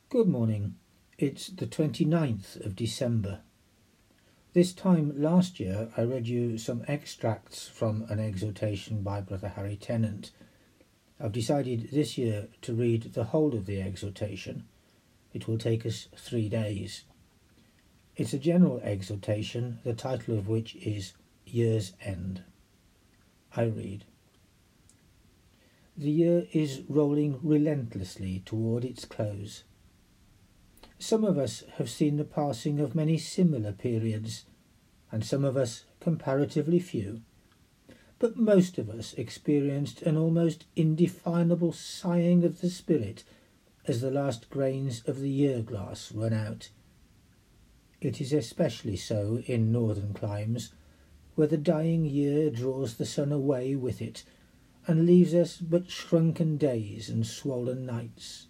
Good morning. It's the 29th of December. This time last year I read you some extracts from an exhortation by Brother Harry Tennant. I've decided this year to read the whole of the exhortation. It will take us 3 days. It's a general exhortation, the title of which is Year's End. I read. The year is rolling relentlessly toward its close. Some of us have seen the passing of many similar periods, and some of us comparatively few, but most of us experienced an almost indefinable sighing of the spirit as the last grains of the year glass run out. It is especially so in northern climes, where the dying year draws the sun away with it, and leaves us but shrunken days and swollen nights.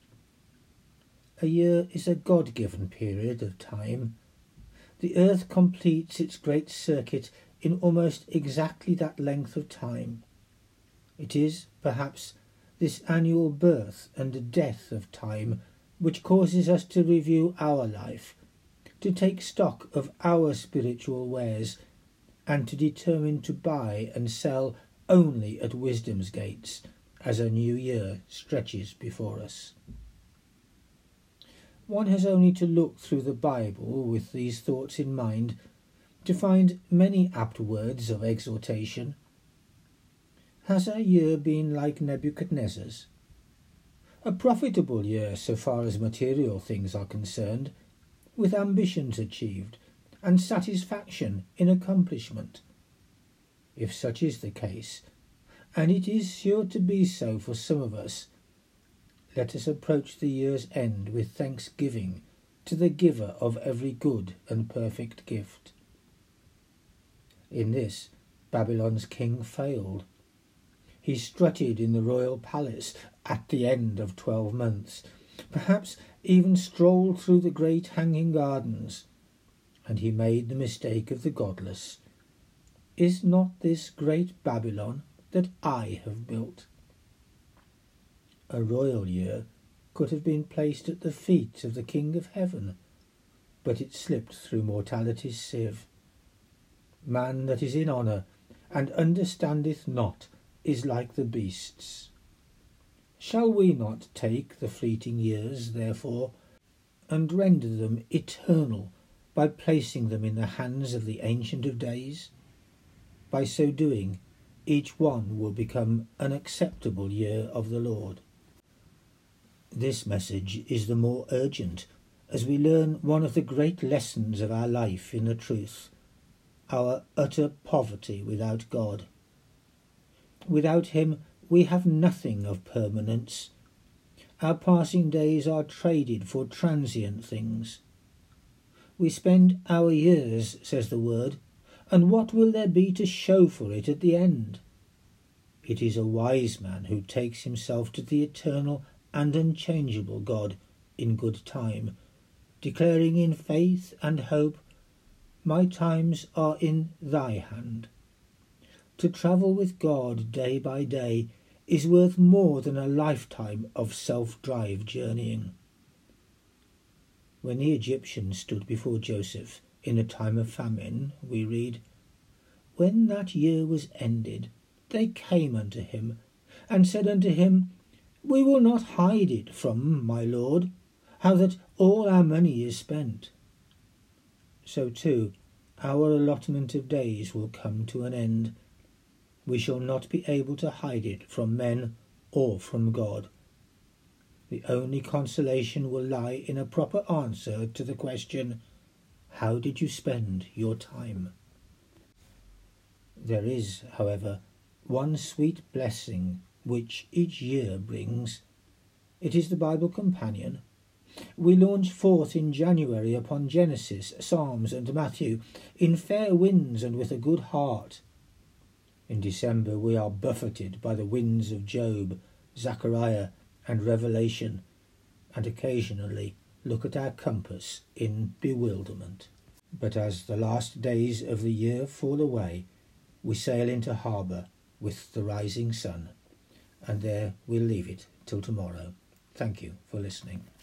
A year is a God-given period of time. The earth completes its great circuit in almost exactly that length of time. It is, perhaps, this annual birth and death of time which causes us to review our life, to take stock of our spiritual wares, and to determine to buy and sell only at wisdom's gates as a new year stretches before us. One has only to look through the Bible with these thoughts in mind to find many apt words of exhortation. Has our year been like Nebuchadnezzar's? A profitable year so far as material things are concerned, with ambitions achieved and satisfaction in accomplishment? If such is the case, and it is sure to be so for some of us, let us approach the year's end with thanksgiving to the giver of every good and perfect gift. In this, Babylon's king failed. He strutted in the royal palace at the end of 12 months, perhaps even strolled through the great hanging gardens, and he made the mistake of the godless. Is not this great Babylon that I have built? A royal year could have been placed at the feet of the King of Heaven, but it slipped through mortality's sieve. Man that is in honour and understandeth not is like the beasts. Shall we not take the fleeting years, therefore, and render them eternal by placing them in the hands of the Ancient of Days? By so doing, each one will become an acceptable year of the Lord. This message is the more urgent as we learn one of the great lessons of our life in the truth, our utter poverty without God. Without him we have nothing of permanence. Our passing days are traded for transient things. We spend our years, says the word, and what will there be to show for it at the end? It is a wise man who takes himself to the eternal and unchangeable God in good time, declaring in faith and hope, my times are in thy hand. To travel with God day by day is worth more than a lifetime of self-drive journeying. When the Egyptians stood before Joseph in a time of famine, we read, when that year was ended, they came unto him, and said unto him, we will not hide it from my Lord, how that all our money is spent. So too our allotment of days will come to an end. We shall not be able to hide it from men or from God. The only consolation will lie in a proper answer to the question, how did you spend your time? There is, however, one sweet blessing which each year brings. It is the Bible Companion. We launch forth in January upon Genesis, Psalms and Matthew, in fair winds and with a good heart. In December we are buffeted by the winds of Job, Zechariah and Revelation, and occasionally look at our compass in bewilderment. But as the last days of the year fall away, we sail into harbour with the rising sun, and there we'll leave it till tomorrow. Thank you for listening.